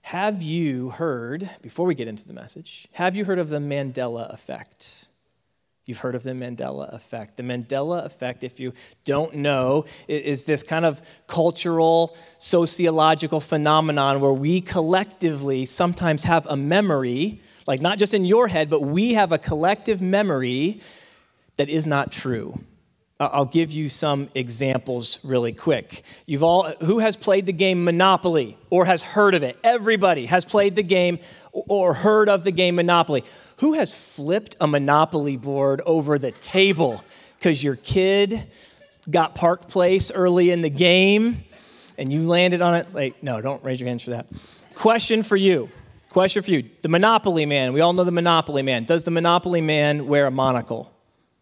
Have you heard, before we get into the message, have you heard of the Mandela effect? You've heard of the Mandela effect. The Mandela effect, if you don't know, is this kind of cultural, sociological phenomenon where we collectively sometimes have a memory, like not just in your head, but we have a collective memory that is not true. I'll give you some examples really quick. Who has played the game Monopoly or has heard of it? Everybody has played the game or heard of the game Monopoly. Who has flipped a Monopoly board over the table because your kid got Park Place early in the game and you landed on it? No, don't raise your hands for that. Question for you. The Monopoly Man. We all know the Monopoly Man. Does the Monopoly Man wear a monocle?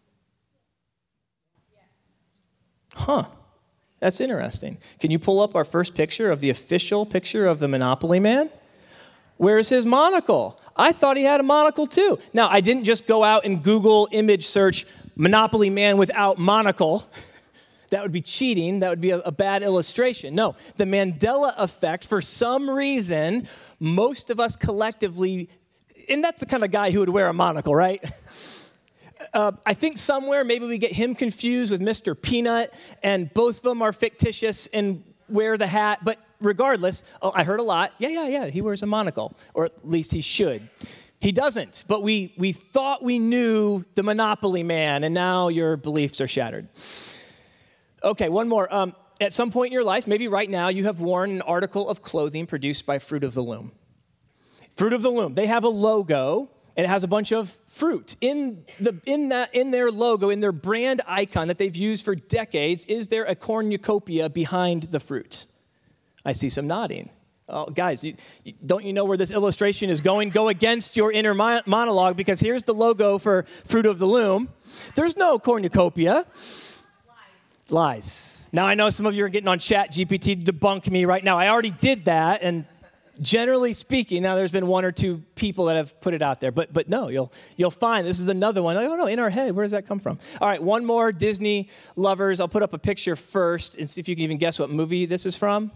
Huh. That's interesting. Can you pull up our first picture of the official picture of the Monopoly Man? Where's his monocle? I thought he had a monocle too. Now, I didn't just go out and Google image search Monopoly Man without monocle. That would be cheating. That would be a bad illustration. No, the Mandela effect, for some reason, most of us collectively, and that's the kind of guy who would wear a monocle, right? I think somewhere maybe we get him confused with Mr. Peanut, and both of them are fictitious and wear the hat. But regardless, I heard a lot. Yeah, he wears a monocle, or at least he should. He doesn't, but we thought we knew the Monopoly Man, and now your beliefs are shattered. Okay, one more. At some point in your life, maybe right now, you have worn an article of clothing produced by Fruit of the Loom. Fruit of the Loom. They have a logo. And it has a bunch of fruit. In their logo, in their brand icon that they've used for decades, is there a cornucopia behind the fruit? I see some nodding. Oh, guys, don't you know where this illustration is going? Go against your inner monologue, because here's the logo for Fruit of the Loom. There's no cornucopia. Lies. Now, I know some of you are getting on ChatGPT to debunk me right now. I already did that, and generally speaking, now there's been one or two people that have put it out there, but no, you'll find this is another one. Like, oh no, in our head, where does that come from? All right, one more, Disney lovers. I'll put up a picture first and see if you can even guess what movie this is from.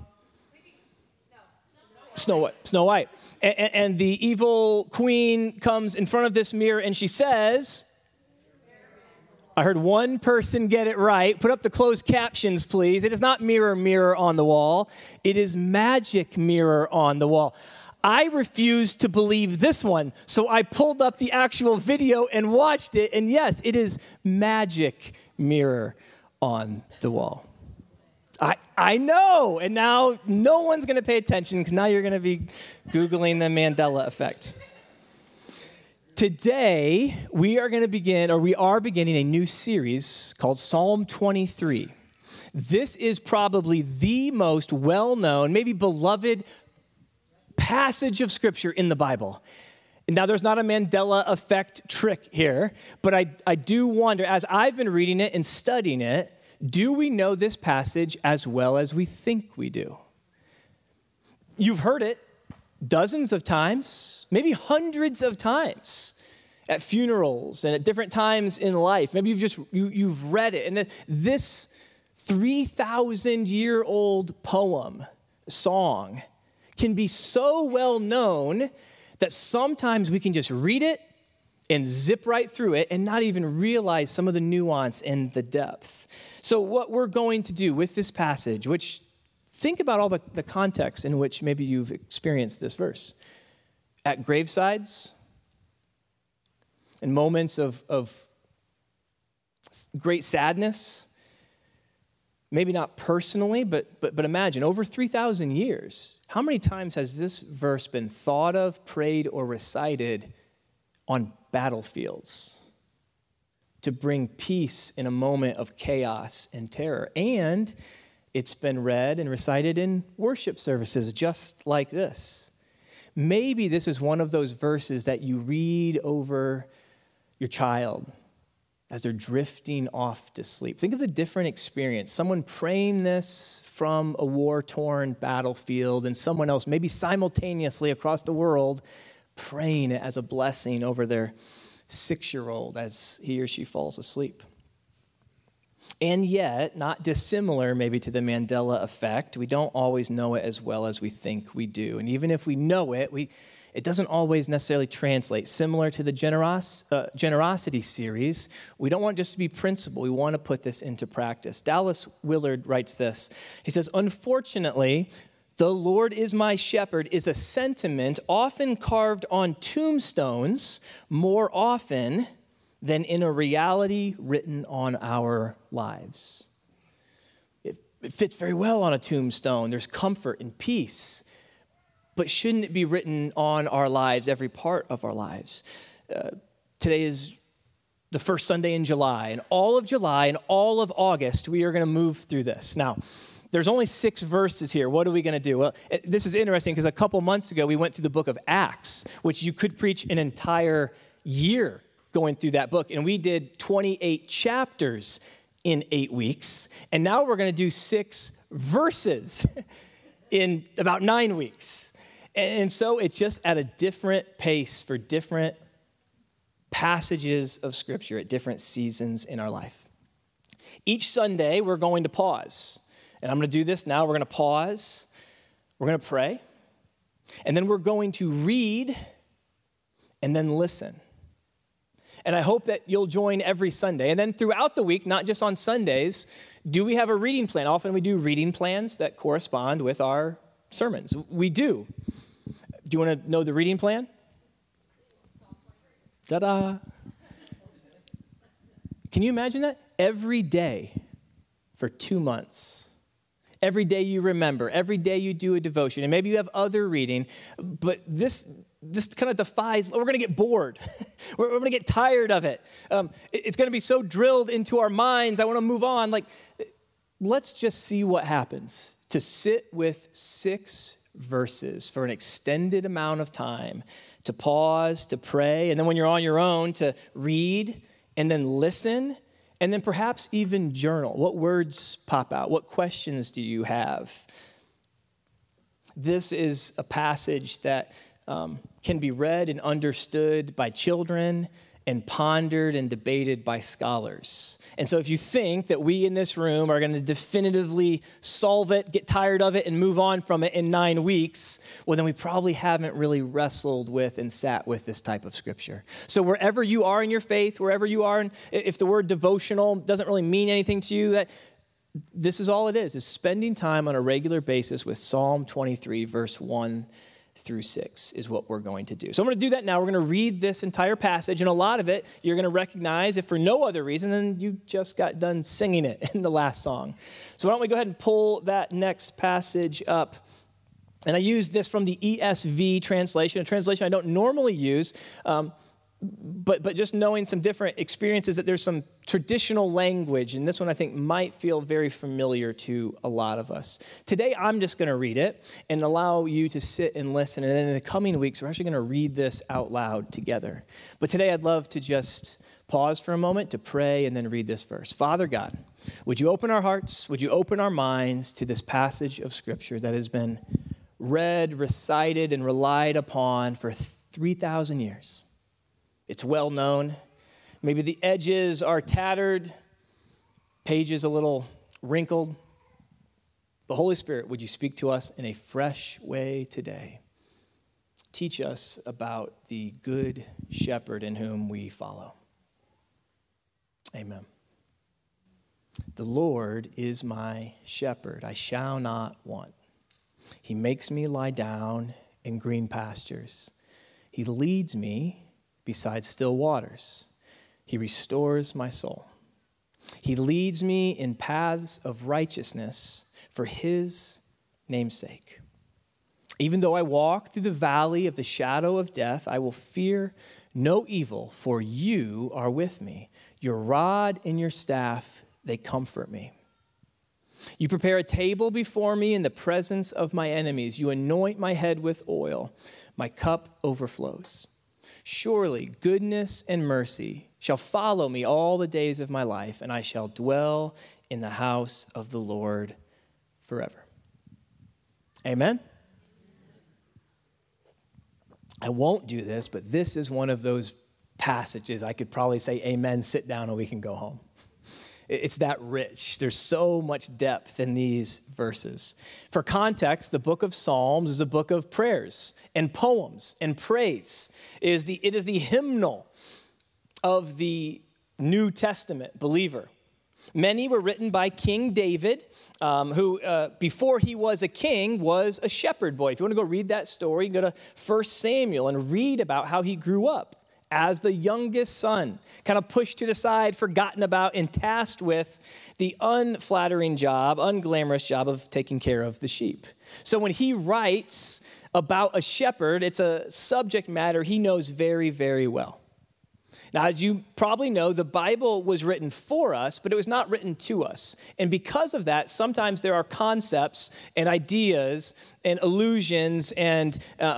Snow White. And the evil queen comes in front of this mirror and she says, I heard one person get it right. Put up the closed captions, please. It is not mirror, mirror on the wall. It is magic mirror on the wall. I refuse to believe this one, so I pulled up the actual video and watched it, and yes, it is magic mirror on the wall. I know, and now no one's going to pay attention because now you're going to be Googling the Mandela effect. Today, we are beginning a new series called Psalm 23. This is probably the most well-known, maybe beloved passage of Scripture in the Bible. Now, there's not a Mandela effect trick here, but I do wonder, as I've been reading it and studying it, do we know this passage as well as we think we do? You've heard it dozens of times, maybe hundreds of times at funerals and at different times in life. Maybe you've read it. And this 3,000-year-old poem, song, can be so well known that sometimes we can just read it and zip right through it and not even realize some of the nuance and the depth. So what we're going to do with this passage, which think about all the context in which maybe you've experienced this verse. At gravesides, in moments of great sadness, maybe not personally, but imagine, over 3,000 years, how many times has this verse been thought of, prayed, or recited on battlefields to bring peace in a moment of chaos and terror? And it's been read and recited in worship services just like this. Maybe this is one of those verses that you read over your child as they're drifting off to sleep. Think of the different experience. Someone praying this from a war-torn battlefield and someone else maybe simultaneously across the world praying it as a blessing over their 6-year-old as he or she falls asleep. And yet, not dissimilar maybe to the Mandela effect, we don't always know it as well as we think we do. And even if we know it, it doesn't always necessarily translate. Similar to the generosity series, we don't want it just to be principle. We want to put this into practice. Dallas Willard writes this. He says, unfortunately, the Lord is my shepherd is a sentiment often carved on tombstones more often than in a reality written on our lives. It fits very well on a tombstone. There's comfort and peace. But shouldn't it be written on our lives, every part of our lives? Today is the first Sunday in July, and all of July and all of August, we are going to move through this. Now, there's only 6 verses here. What are we going to do? Well, this is interesting because a couple months ago, we went through the book of Acts, which you could preach an entire year going through that book. And we did 28 chapters in 8 weeks. And now we're going to do 6 verses in about 9 weeks. And so it's just at a different pace for different passages of Scripture at different seasons in our life. Each Sunday, we're going to pause. And I'm going to do this now. We're going to pause. We're going to pray. And then we're going to read and then listen. And I hope that you'll join every Sunday. And then throughout the week, not just on Sundays, do we have a reading plan? Often we do reading plans that correspond with our sermons. We do. Do you want to know the reading plan? Ta-da. Can you imagine that? Every day for 2 months. Every day you remember. Every day you do a devotion. And maybe you have other reading, but this kind of defies, we're going to get bored. we're going to get tired of it. It's going to be so drilled into our minds. I want to move on. Let's just see what happens to sit with 6 verses for an extended amount of time, to pause, to pray, and then when you're on your own, to read and then listen, and then perhaps even journal. What words pop out? What questions do you have? This is a passage that can be read and understood by children and pondered and debated by scholars. And so if you think that we in this room are going to definitively solve it, get tired of it, and move on from it in 9 weeks, well, then we probably haven't really wrestled with and sat with this type of Scripture. So wherever you are in your faith, wherever you are, if the word devotional doesn't really mean anything to you, this is all it is spending time on a regular basis with Psalm 23, verse 1 through 6 is what we're going to do. So I'm going to do that now. We're going to read this entire passage, and a lot of it you're going to recognize, if for no other reason than you just got done singing it in the last song. So why don't we go ahead and pull that next passage up. And I use this from the ESV translation, a translation I don't normally use, but just knowing some different experiences, that there's some traditional language, and this one I think might feel very familiar to a lot of us. Today, I'm just going to read it and allow you to sit and listen, and then in the coming weeks, we're actually going to read this out loud together. But today, I'd love to just pause for a moment to pray and then read this verse. Father God, would you open our hearts, would you open our minds to this passage of Scripture that has been read, recited, and relied upon for 3,000 years? It's well known. Maybe the edges are tattered, pages a little wrinkled. But Holy Spirit, would you speak to us in a fresh way today? Teach us about the good shepherd in whom we follow. Amen. The Lord is my shepherd. I shall not want. He makes me lie down in green pastures. He leads me beside still waters. He restores my soul. He leads me in paths of righteousness for his name's sake. Even though I walk through the valley of the shadow of death, I will fear no evil, for you are with me. Your rod and your staff, they comfort me. You prepare a table before me in the presence of my enemies. You anoint my head with oil. My cup overflows. Surely goodness and mercy shall follow me all the days of my life, and I shall dwell in the house of the Lord forever. Amen? I won't do this, but this is one of those passages I could probably say amen, sit down, and we can go home. It's that rich. There's so much depth in these verses. For context, the book of Psalms is a book of prayers and poems and praise. It is the hymnal of the New Testament believer. Many were written by King David, who before he was a king was a shepherd boy. If you want to go read that story, go to 1 Samuel and read about how he grew up as the youngest son, kind of pushed to the side, forgotten about, and tasked with the unflattering job, unglamorous job of taking care of the sheep. So when he writes about a shepherd, it's a subject matter he knows very, very well. Now, as you probably know, the Bible was written for us, but it was not written to us. And because of that, sometimes there are concepts and ideas and allusions and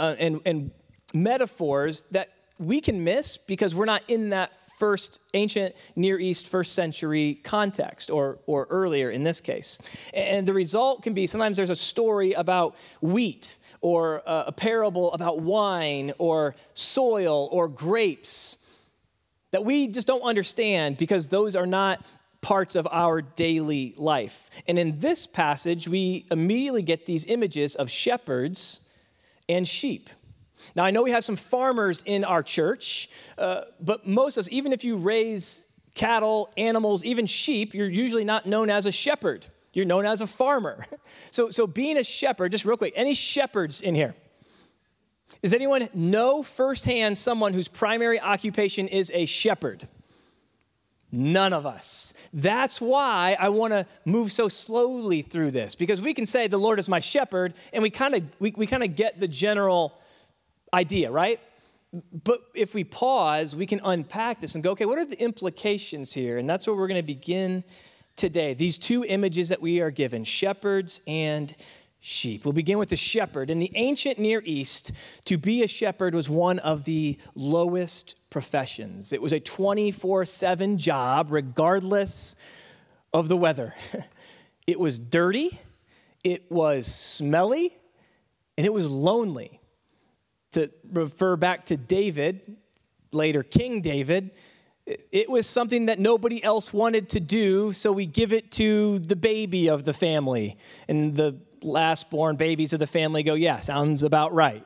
metaphors that we can miss because we're not in that first ancient Near East first century context or earlier in this case. And the result can be sometimes there's a story about wheat or a parable about wine or soil or grapes that we just don't understand because those are not parts of our daily life. And in this passage, we immediately get these images of shepherds and sheep. Now, I know we have some farmers in our church, but most of us, even if you raise cattle, animals, even sheep, you're usually not known as a shepherd. You're known as a farmer. So being a shepherd, just real quick, any shepherds in here? Does anyone know firsthand someone whose primary occupation is a shepherd? None of us. That's why I want to move so slowly through this, because we can say the Lord is my shepherd, and we kind of get the general idea, right? But if we pause, we can unpack this and go, okay, what are the implications here? And that's where we're going to begin today. These two images that we are given, shepherds and sheep. We'll begin with the shepherd. In the ancient Near East, to be a shepherd was one of the lowest professions. It was a 24/7 job, regardless of the weather. It was dirty, it was smelly, and it was lonely. To refer back to David, later King David, it was something that nobody else wanted to do, so we give it to the baby of the family. And the last born babies of the family go, yeah, sounds about right.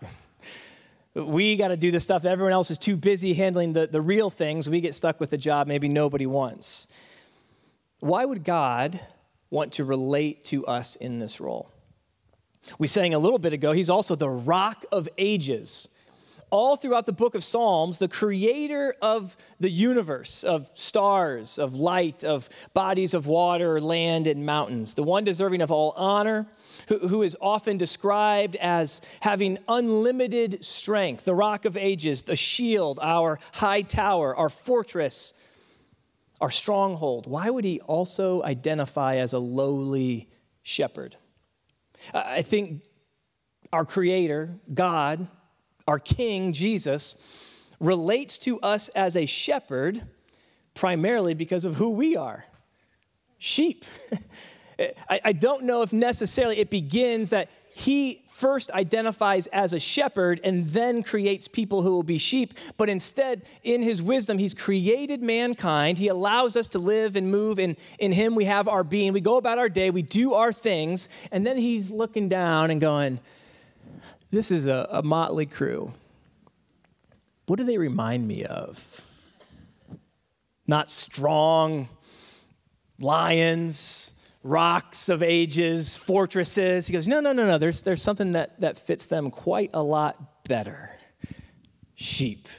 We got to do the stuff that everyone else is too busy handling the real things. We get stuck with the job maybe nobody wants. Why would God want to relate to us in this role? We sang a little bit ago, he's also the rock of ages. All throughout the book of Psalms, the creator of the universe, of stars, of light, of bodies of water, land, and mountains, the one deserving of all honor, who is often described as having unlimited strength, the rock of ages, the shield, our high tower, our fortress, our stronghold. Why would he also identify as a lowly shepherd? I think our creator, God, our King, Jesus, relates to us as a shepherd primarily because of who we are, sheep. I don't know if necessarily it begins that he first identifies as a shepherd and then creates people who will be sheep, but instead, in his wisdom, he's created mankind. He allows us to live and move. In him, we have our being. We go about our day. We do our things. And then he's looking down and going, this is a motley crew. What do they remind me of? Not strong lions, rocks of ages, fortresses. He goes, no. There's something that fits them quite a lot better. Sheep.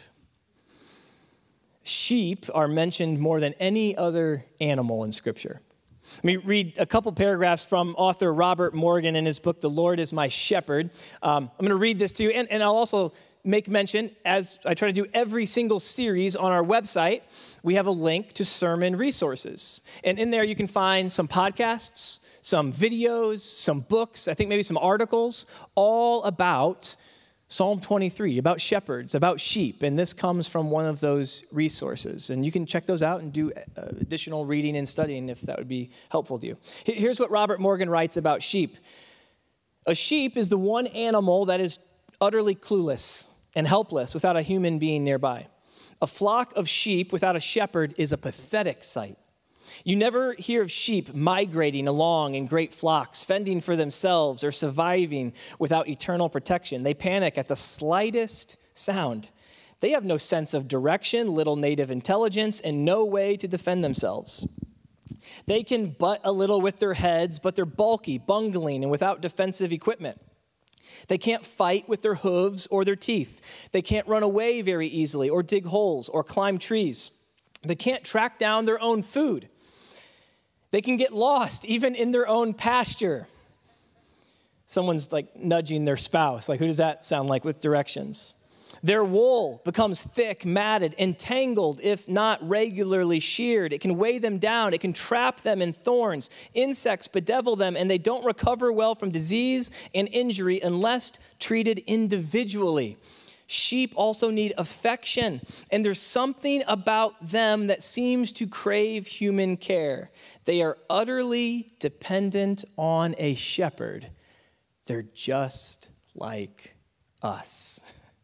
Sheep are mentioned more than any other animal in Scripture. Let me read a couple paragraphs from author Robert Morgan in his book, The Lord is My Shepherd. I'm going to read this to you, and I'll also make mention, as I try to do every single series on our website, we have a link to sermon resources. And in there you can find some podcasts, some videos, some books, I think maybe some articles, all about Psalm 23, about shepherds, about sheep. And this comes from one of those resources. And you can check those out and do additional reading and studying if that would be helpful to you. Here's what Robert Morgan writes about sheep. A sheep is the one animal that is utterly clueless and helpless without a human being nearby. A flock of sheep without a shepherd is a pathetic sight. You never hear of sheep migrating along in great flocks, fending for themselves or surviving without eternal protection. They panic at the slightest sound. They have no sense of direction, little native intelligence, and no way to defend themselves. They can butt a little with their heads, but they're bulky, bungling, and without defensive equipment. They can't fight with their hooves or their teeth. They can't run away very easily or dig holes or climb trees. They can't track down their own food. They can get lost even in their own pasture. Someone's like nudging their spouse. Like, who does that sound like with directions? Their wool becomes thick, matted, and tangled if not regularly sheared. It can weigh them down. It can trap them in thorns. Insects bedevil them, and they don't recover well from disease and injury unless treated individually. Sheep also need affection, and there's something about them that seems to crave human care. They are utterly dependent on a shepherd. They're just like us.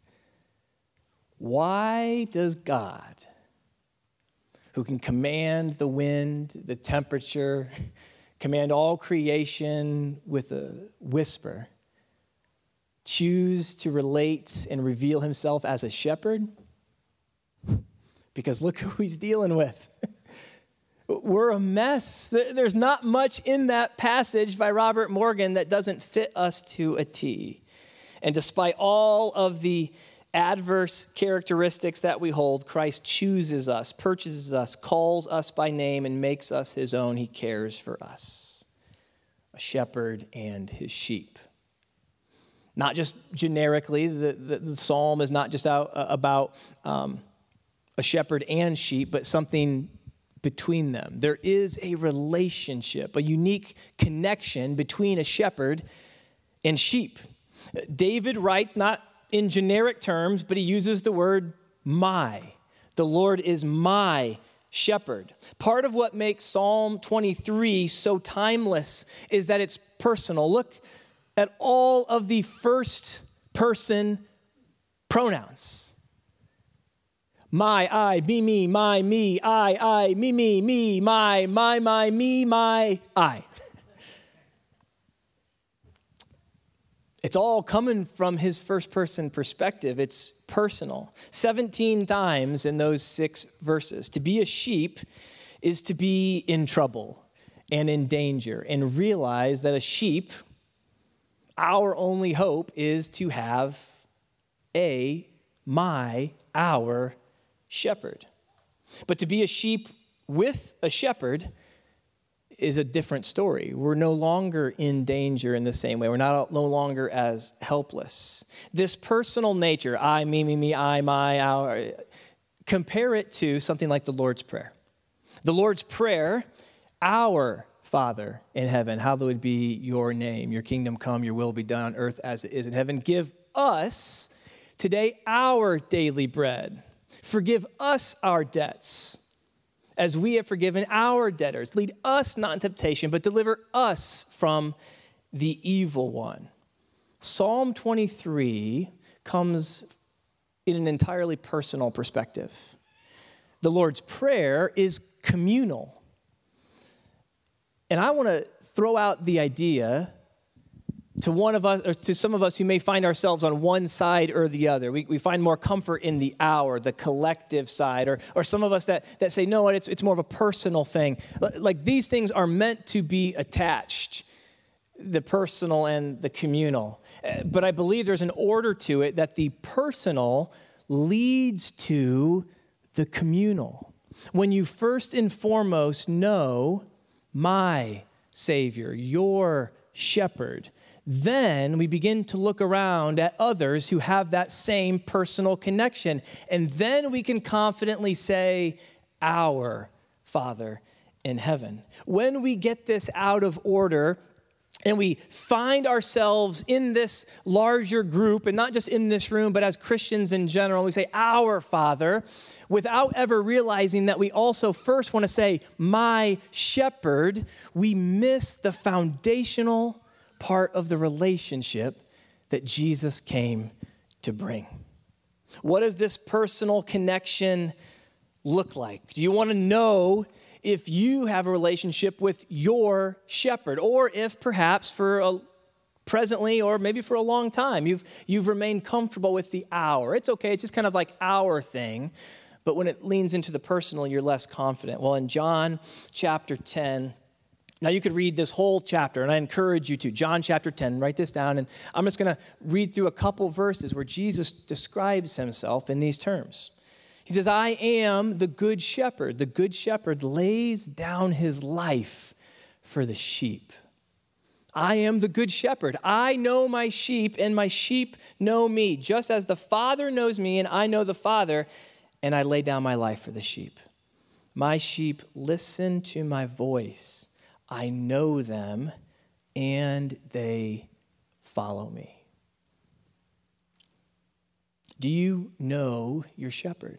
Why does God, who can command the wind, the temperature, command all creation with a whisper, choose to relate and reveal himself as a shepherd? Because look who he's dealing with. We're a mess. There's not much in that passage by Robert Morgan that doesn't fit us to a T. And despite all of the adverse characteristics that we hold, Christ chooses us, purchases us, calls us by name, and makes us his own. He cares for us. A shepherd and his sheep. Not just generically, the psalm is not just about a shepherd and sheep, but something between them. There is a relationship, a unique connection between a shepherd and sheep. David writes not in generic terms, but he uses the word my. The Lord is my shepherd. Part of what makes Psalm 23 so timeless is that it's personal. Look at all of the first person pronouns. My, I, me, my, me, I, me, my, me, my, I. It's all coming from his first person perspective. It's personal. 17 times in those 6 verses. To be a sheep is to be in trouble and in danger and realize that a sheep, our only hope is to have our shepherd. But to be a sheep with a shepherd is a different story. We're no longer in danger in the same way. We're no longer as helpless. This personal nature, I, me, I, my, our, compare it to something like the Lord's Prayer. The Lord's Prayer, our Father in heaven, hallowed be your name. Your kingdom come, your will be done on earth as it is in heaven. Give us today our daily bread. Forgive us our debts as we have forgiven our debtors. Lead us not in temptation, but deliver us from the evil one. Psalm 23 comes in an entirely personal perspective. The Lord's Prayer is communal. And I want to throw out the idea to one of us, or to some of us who may find ourselves on one side or the other. We find more comfort in the our, the collective side, or some of us that say, no, it's more of a personal thing. Like these things are meant to be attached, the personal and the communal. But I believe there's an order to it that the personal leads to the communal. When you first and foremost know my Savior, your shepherd, then we begin to look around at others who have that same personal connection. And then we can confidently say, our Father in heaven. When we get this out of order and we find ourselves in this larger group, and not just in this room, but as Christians in general, we say, our Father, without ever realizing that we also first want to say, my shepherd, we miss the foundational part of the relationship that Jesus came to bring. What does this personal connection look like? Do you want to know if you have a relationship with your shepherd, or if perhaps presently or maybe for a long time you've remained comfortable with the our. It's okay, it's just kind of like our thing. But when it leans into the personal, you're less confident. Well, in John chapter 10, now you could read this whole chapter, and I encourage you to. John chapter 10, write this down, and I'm just going to read through a couple verses where Jesus describes himself in these terms. He says, I am the good shepherd. The good shepherd lays down his life for the sheep. I am the good shepherd. I know my sheep, and my sheep know me, just as the Father knows me, and I know the Father, and I lay down my life for the sheep. My sheep listen to my voice. I know them, and they follow me. Do you know your shepherd?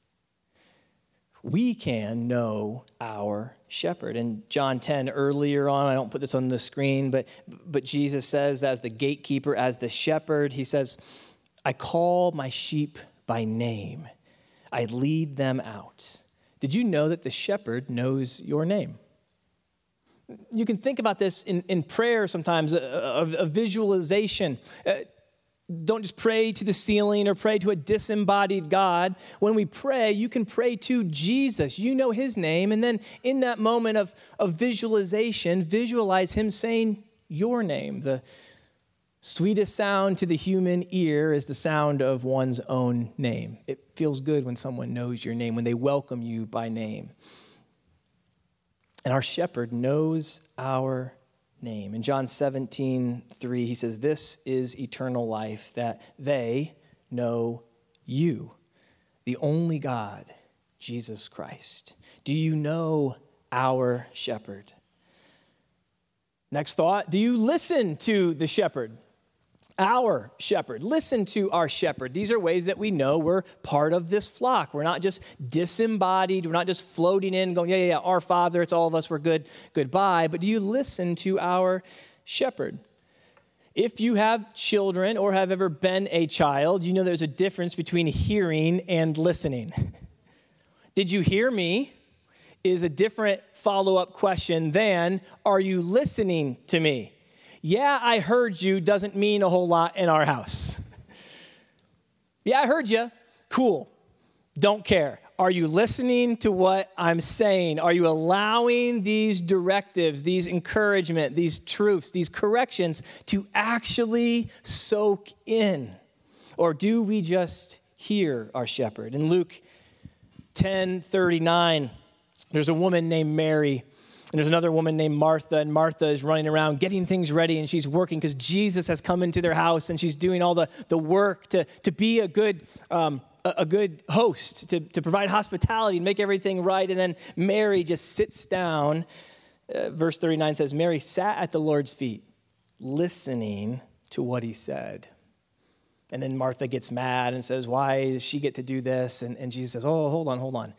We can know our shepherd. In John 10, earlier on, I don't put this on the screen, but Jesus says, as the gatekeeper, as the shepherd, he says, I call my sheep by name. I lead them out. Did you know that the shepherd knows your name? You can think about this in prayer sometimes, a visualization. Don't just pray to the ceiling or pray to a disembodied God. When we pray, you can pray to Jesus. You know his name. And then in that moment of visualization, visualize him saying your name. The sweetest sound to the human ear is the sound of one's own name. It feels good when someone knows your name, when they welcome you by name. And our shepherd knows our name. In John 17:3, he says, this is eternal life, that they know you, the only God, Jesus Christ. Do you know our shepherd? Next thought, do you listen to the shepherd? Our shepherd. Listen to our shepherd. These are ways that we know we're part of this flock. We're not just disembodied. We're not just floating in going, yeah, our Father, it's all of us, we're good, goodbye. But do you listen to our shepherd? If you have children or have ever been a child, you know there's a difference between hearing and listening. Did you hear me? Is a different follow-up question than, are you listening to me? Yeah, I heard you doesn't mean a whole lot in our house. Yeah, I heard you. Cool. Don't care. Are you listening to what I'm saying? Are you allowing these directives, these encouragement, these truths, these corrections to actually soak in? Or do we just hear our shepherd? In Luke 10:39, there's a woman named Mary. And there's another woman named Martha, and Martha is running around getting things ready, and she's working because Jesus has come into their house, and she's doing all the work to be a good host, to provide hospitality and make everything right. And then Mary just sits down. Verse 39 says, Mary sat at the Lord's feet, listening to what he said. And then Martha gets mad and says, why does she get to do this? And Jesus says, oh, hold on.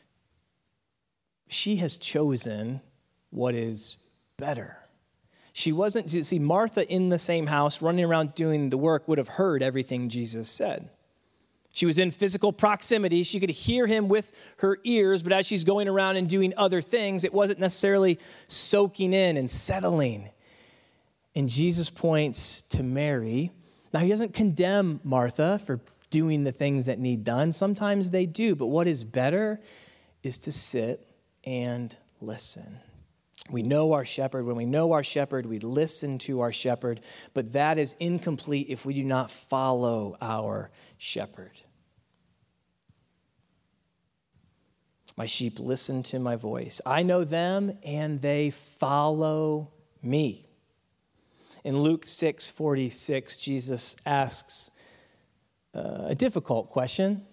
She has chosen what is better. She wasn't, see, Martha in the same house running around doing the work would have heard everything Jesus said. She was in physical proximity. She could hear him with her ears, but as she's going around and doing other things, it wasn't necessarily soaking in and settling. And Jesus points to Mary. Now, he doesn't condemn Martha for doing the things that need done. Sometimes they do, but what is better is to sit and listen. We know our shepherd. When we know our shepherd, we listen to our shepherd, but that is incomplete if we do not follow our shepherd. My sheep listen to my voice. I know them, and they follow me. In Luke 6:46, Jesus asks a difficult question.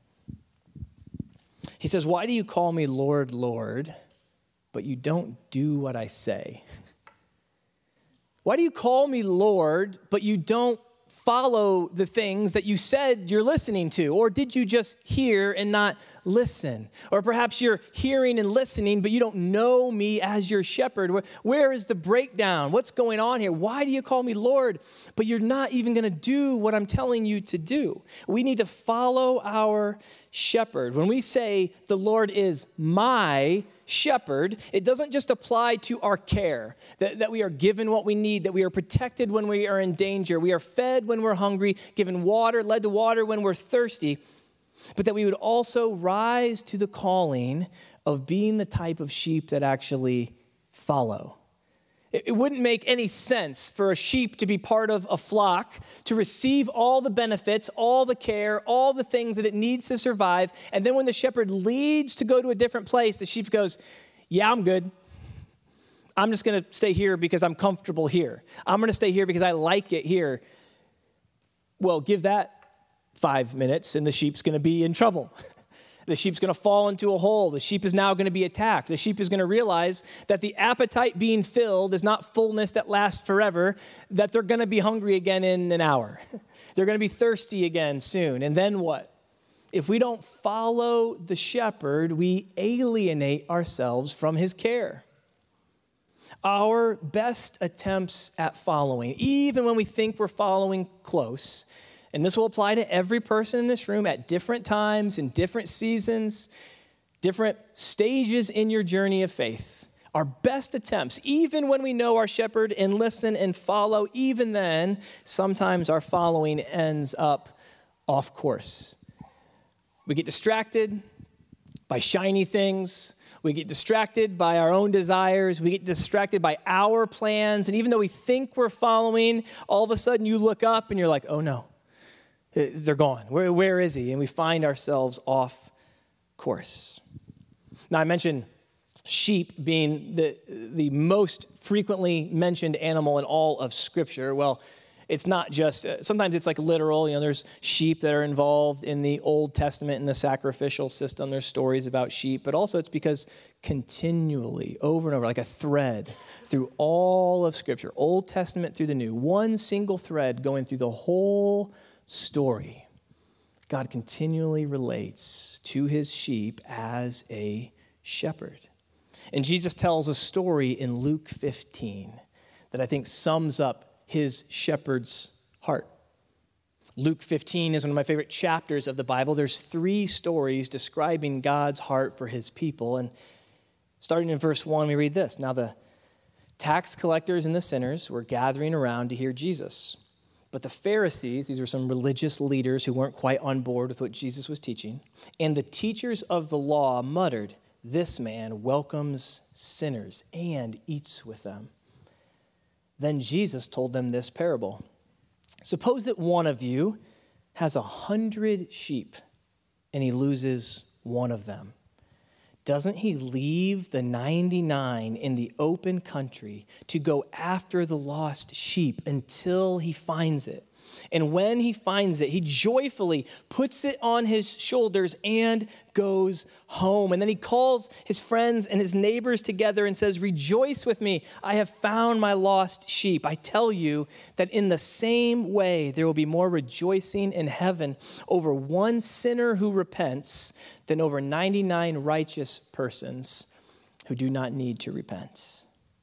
He says, why do you call me Lord, Lord, but you don't do what I say? Why do you call me Lord, but you don't follow the things that you said you're listening to? Or did you just hear and not listen? Or perhaps you're hearing and listening, but you don't know me as your shepherd. Where is the breakdown? What's going on here? Why do you call me Lord, but you're not even going to do what I'm telling you to do? We need to follow our shepherd. When we say the Lord is my shepherd, it doesn't just apply to our care, that we are given what we need, that we are protected when we are in danger, we are fed when we're hungry, given water, led to water when we're thirsty, but that we would also rise to the calling of being the type of sheep that actually follow. It wouldn't make any sense for a sheep to be part of a flock, to receive all the benefits, all the care, all the things that it needs to survive. And then when the shepherd leads to go to a different place, the sheep goes, yeah, I'm good. I'm just going to stay here because I'm comfortable here. I'm going to stay here because I like it here. Well, give that 5 minutes and the sheep's going to be in trouble. The sheep's going to fall into a hole. The sheep is now going to be attacked. The sheep is going to realize that the appetite being filled is not fullness that lasts forever, that they're going to be hungry again in an hour. They're going to be thirsty again soon. And then what? If we don't follow the shepherd, we alienate ourselves from his care. Our best attempts at following, even when we think we're following close, and this will apply to every person in this room at different times, in different seasons, different stages in your journey of faith. Our best attempts, even when we know our shepherd and listen and follow, even then, sometimes our following ends up off course. We get distracted by shiny things. We get distracted by our own desires. We get distracted by our plans. And even though we think we're following, all of a sudden you look up and you're like, oh no. They're gone. Where is he? And we find ourselves off course. Now, I mentioned sheep being the most frequently mentioned animal in all of Scripture. Well, it's not just, sometimes it's like literal. There's sheep that are involved in the Old Testament in the sacrificial system. There's stories about sheep, but also it's because continually, over and over, like a thread through all of Scripture, Old Testament through the New, one single thread going through the whole story. God continually relates to his sheep as a shepherd. And Jesus tells a story in Luke 15 that I think sums up his shepherd's heart. Luke 15 is one of my favorite chapters of the Bible. There's 3 stories describing God's heart for his people. And starting in verse 1, we read this. Now the tax collectors and the sinners were gathering around to hear Jesus. But the Pharisees, these were some religious leaders who weren't quite on board with what Jesus was teaching, and the teachers of the law muttered, "This man welcomes sinners and eats with them." Then Jesus told them this parable. Suppose that one of you has 100 sheep and he loses one of them. Doesn't he leave the 99 in the open country to go after the lost sheep until he finds it? And when he finds it, he joyfully puts it on his shoulders and goes home. And then he calls his friends and his neighbors together and says, "Rejoice with me, I have found my lost sheep." I tell you that in the same way, there will be more rejoicing in heaven over one sinner who repents than over 99 righteous persons who do not need to repent.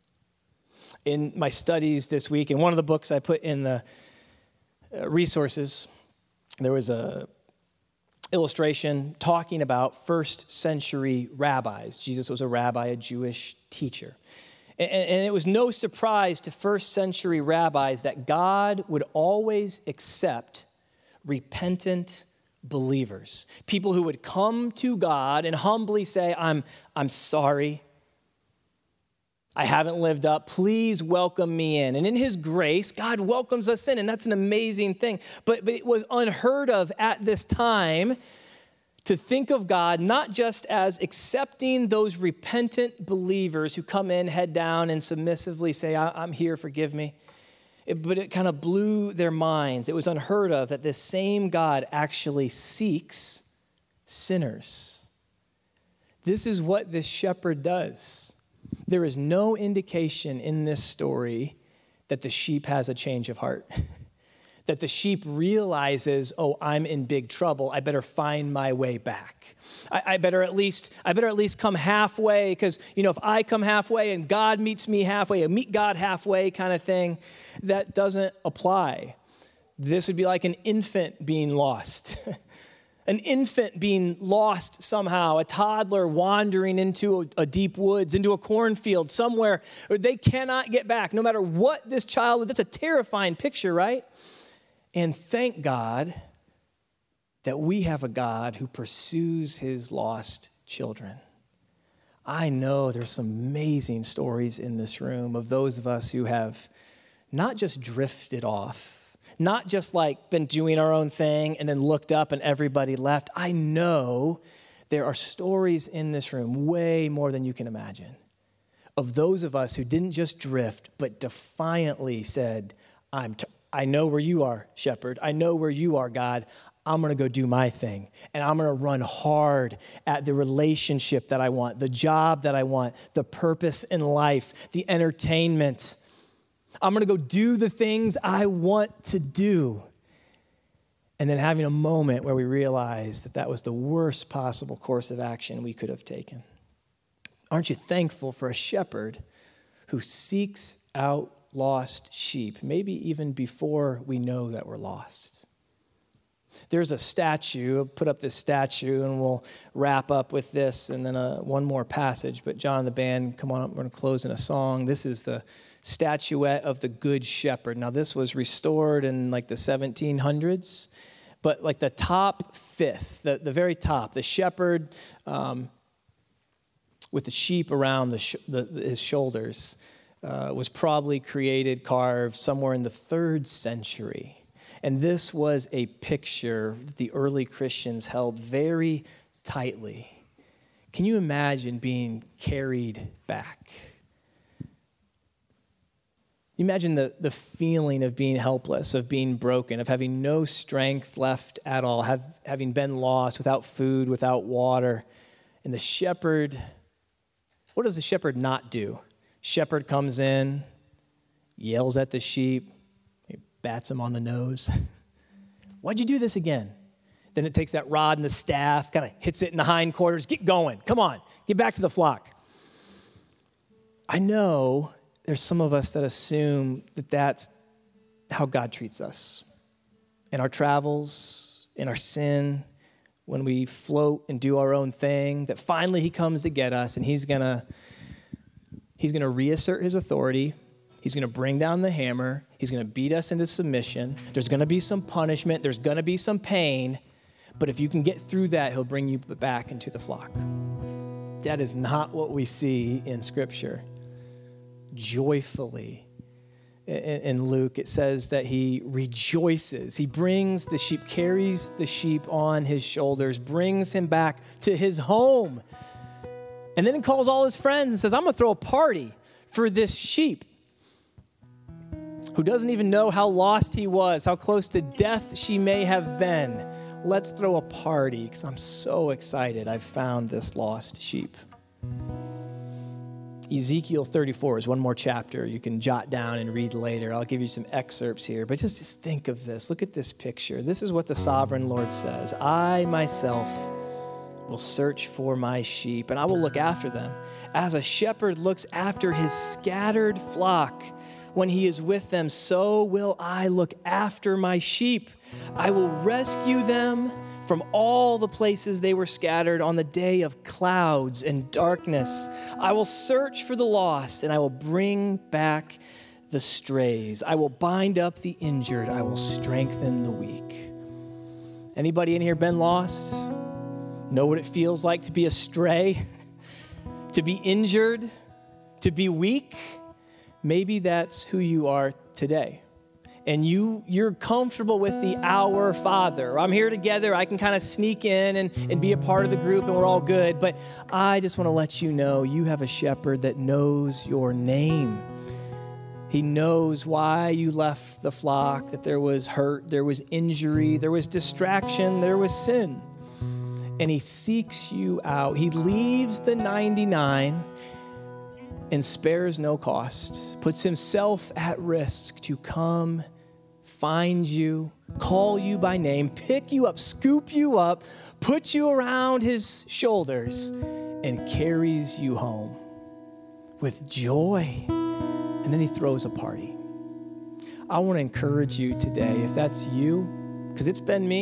In my studies this week, in one of the books I put in the resources, there was a illustration talking about first century rabbis. Jesus was a rabbi, a Jewish teacher. And it was no surprise to first century rabbis that God would always accept repentant believers, people who would come to God and humbly say, I'm sorry. I haven't lived up. Please welcome me in. And in his grace, God welcomes us in, and that's an amazing thing. But it was unheard of at this time to think of God not just as accepting those repentant believers who come in, head down, and submissively say, I'm here, forgive me. But it kind of blew their minds. It was unheard of that this same God actually seeks sinners. This is what this shepherd does. There is no indication in this story that the sheep has a change of heart, that the sheep realizes, oh, I'm in big trouble. I better find my way back. I better at least come halfway, because, if I come halfway and God meets me halfway, a meet God halfway kind of thing, that doesn't apply. This would be like an infant being lost. An infant being lost somehow, a toddler wandering into a deep woods, into a cornfield somewhere where they cannot get back, no matter what this child, that's a terrifying picture, right? And thank God that we have a God who pursues his lost children. I know there's some amazing stories in this room of those of us who have not just drifted off, not just like been doing our own thing and then looked up and everybody left. I know there are stories in this room, way more than you can imagine, of those of us who didn't just drift, but defiantly said, I know where you are, shepherd. I know where you are, God. I'm going to go do my thing. And I'm going to run hard at the relationship that I want, the job that I want, the purpose in life, the entertainment. I'm going to go do the things I want to do. And then having a moment where we realize that that was the worst possible course of action we could have taken. Aren't you thankful for a shepherd who seeks out lost sheep, maybe even before we know that we're lost? There's a statue. I'll put up this statue and we'll wrap up with this and then one more passage. But John and the band, come on up. We're going to close in a song. This is the statuette of the Good Shepherd. Now, this was restored in like the 1700s, but like the top fifth, the very top, the shepherd with the sheep around his shoulders was probably carved somewhere in the 3rd century. And this was a picture that the early Christians held very tightly. Can you imagine being carried back? You imagine the feeling of being helpless, of being broken, of having no strength left at all, having been lost, without food, without water. And the shepherd, what does the shepherd not do? Shepherd comes in, yells at the sheep, he bats him on the nose. Why'd you do this again? Then it takes that rod and the staff, kind of hits it in the hindquarters. Get going. Come on. Get back to the flock. I know there's some of us that assume that that's how God treats us. In our travels, in our sin, when we float and do our own thing, that finally he comes to get us and he's gonna reassert his authority. He's going to bring down the hammer. He's going to beat us into submission. There's going to be some punishment. There's going to be some pain. But if you can get through that, he'll bring you back into the flock. That is not what we see in Scripture. Joyfully, in Luke, it says that he rejoices. He brings the sheep, carries the sheep on his shoulders, brings him back to his home. And then he calls all his friends and says, I'm going to throw a party for this sheep who doesn't even know how lost he was, how close to death she may have been. Let's throw a party because I'm so excited I've found this lost sheep. Ezekiel 34 is one more chapter you can jot down and read later. I'll give you some excerpts here, but just think of this. Look at this picture. This is what the sovereign Lord says. I myself will search for my sheep, and I will look after them. As a shepherd looks after his scattered flock, when he is with them, so will I look after my sheep. I will rescue them from all the places they were scattered on the day of clouds and darkness. I will search for the lost, and I will bring back the strays. I will bind up the injured. I will strengthen the weak. Anybody in here been lost? Know what it feels like to be a stray? To be injured? To be weak? Maybe that's who you are today. And you're comfortable with the Our Father. I'm here together. I can kind of sneak in and be a part of the group and we're all good. But I just want to let you know you have a shepherd that knows your name. He knows why you left the flock, that there was hurt, there was injury, there was distraction, there was sin. And he seeks you out. He leaves the 99 and spares no cost, puts himself at risk to come, find you, call you by name, pick you up, scoop you up, put you around his shoulders, and carries you home with joy. And then he throws a party. I want to encourage you today, if that's you, because it's been me,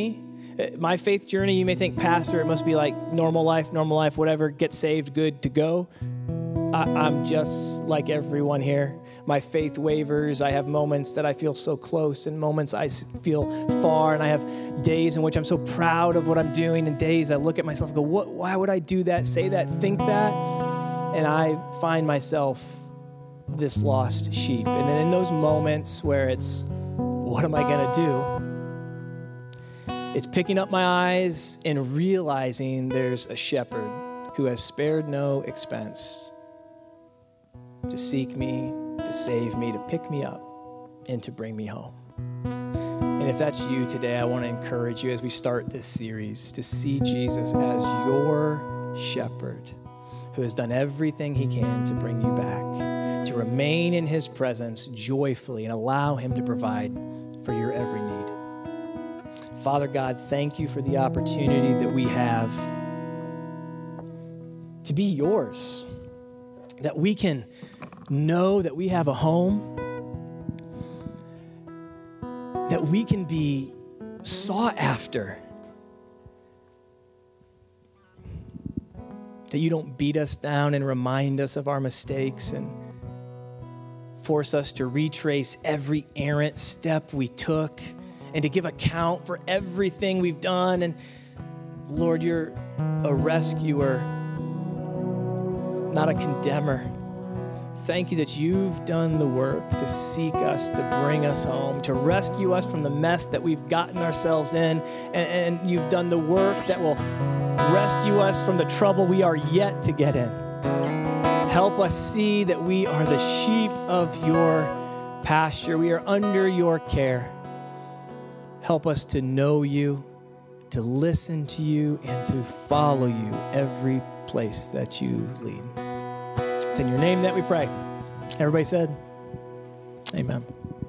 My faith journey, you may think, Pastor, it must be like normal life, whatever, get saved, good to go. I'm just like everyone here. My faith wavers. I have moments that I feel so close and moments I feel far. And I have days in which I'm so proud of what I'm doing and days I look at myself and go, why would I do that, say that, think that? And I find myself this lost sheep. And then in those moments where it's, what am I going to do? It's picking up my eyes and realizing there's a shepherd who has spared no expense to seek me, to save me, to pick me up, and to bring me home. And if that's you today, I want to encourage you as we start this series to see Jesus as your shepherd who has done everything he can to bring you back, to remain in his presence joyfully and allow him to provide for your every need. Father God, thank you for the opportunity that we have to be yours, that we can know that we have a home, that we can be sought after, that you don't beat us down and remind us of our mistakes and force us to retrace every errant step we took and to give account for everything we've done. And Lord, you're a rescuer, not a condemner. Thank you that you've done the work to seek us, to bring us home, to rescue us from the mess that we've gotten ourselves in. And you've done the work that will rescue us from the trouble we are yet to get in. Help us see that we are the sheep of your pasture. We are under your care. Help us to know you, to listen to you, and to follow you every place that you lead. It's in your name that we pray. Everybody said, amen.